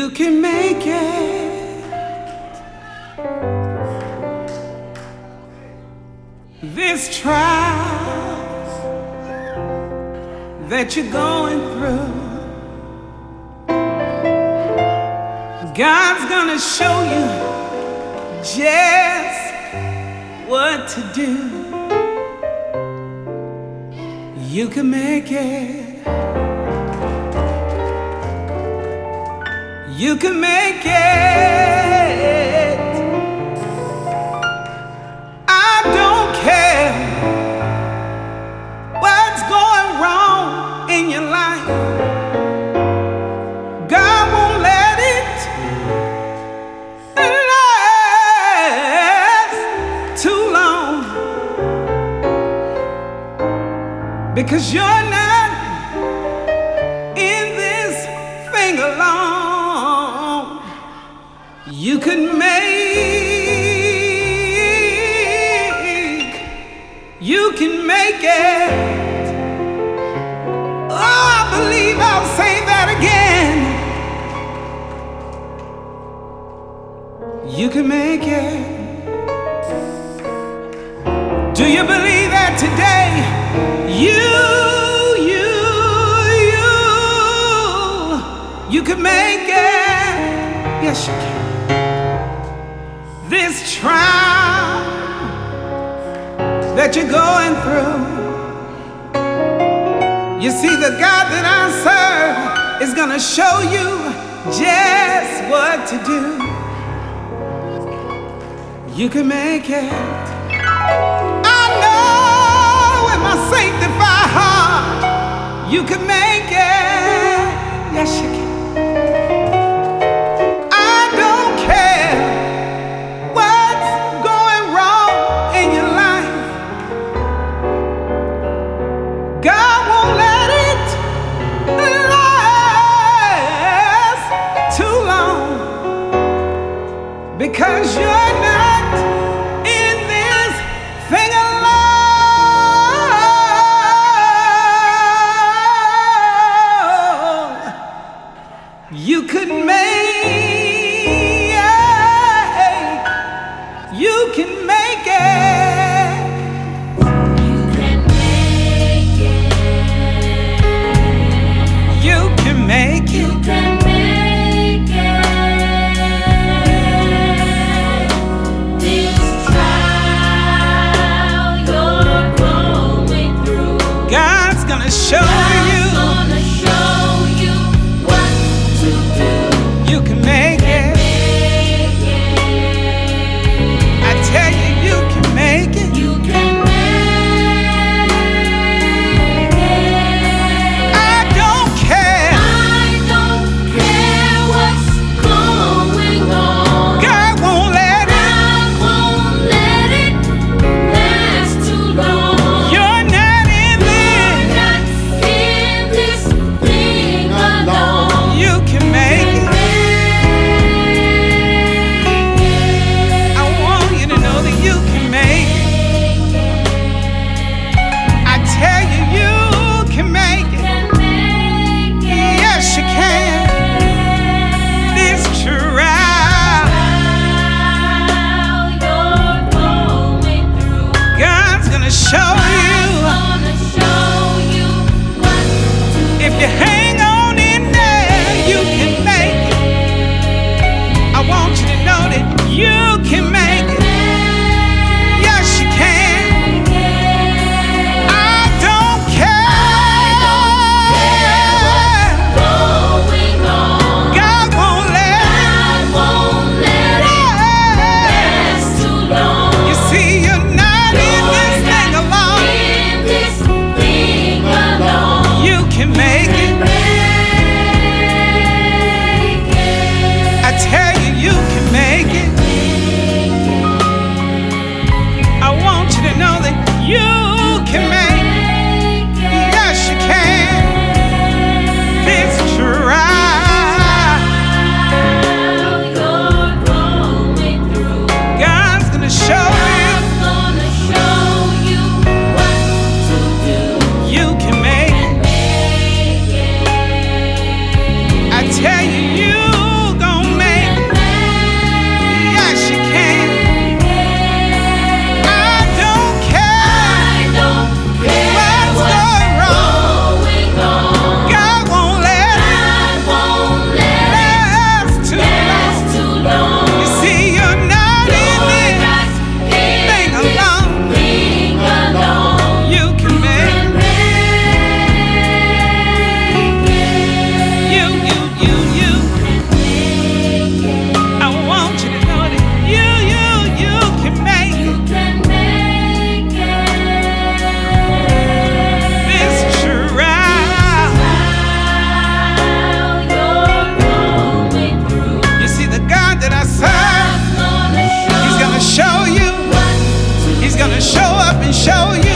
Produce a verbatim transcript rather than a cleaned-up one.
You can make it. This trials that you're going through, God's gonna show you just what to do. You can make it. You can make it. I don't care what's going wrong in your life. God won't let it last too long, because you're not in this thing alone. You can make, you can make it. Oh, I believe I'll say that again. You can make it. Do you believe that today? You, you, you, you can make it. Yes, you can. This trial that you're going through, you see, the God that I serve is gonna show you just what to do. You can make it. I know in my sanctified heart, you can make it. Yes, you can. God won't let it last too long, because you're not in this thing alone. You could make, you can make it. Make it. You can make it. This trial you're going through, God's gonna show God's you. Gonna show you what to do. You can make it. Make it. I tell you, you can make it. You can. can show you.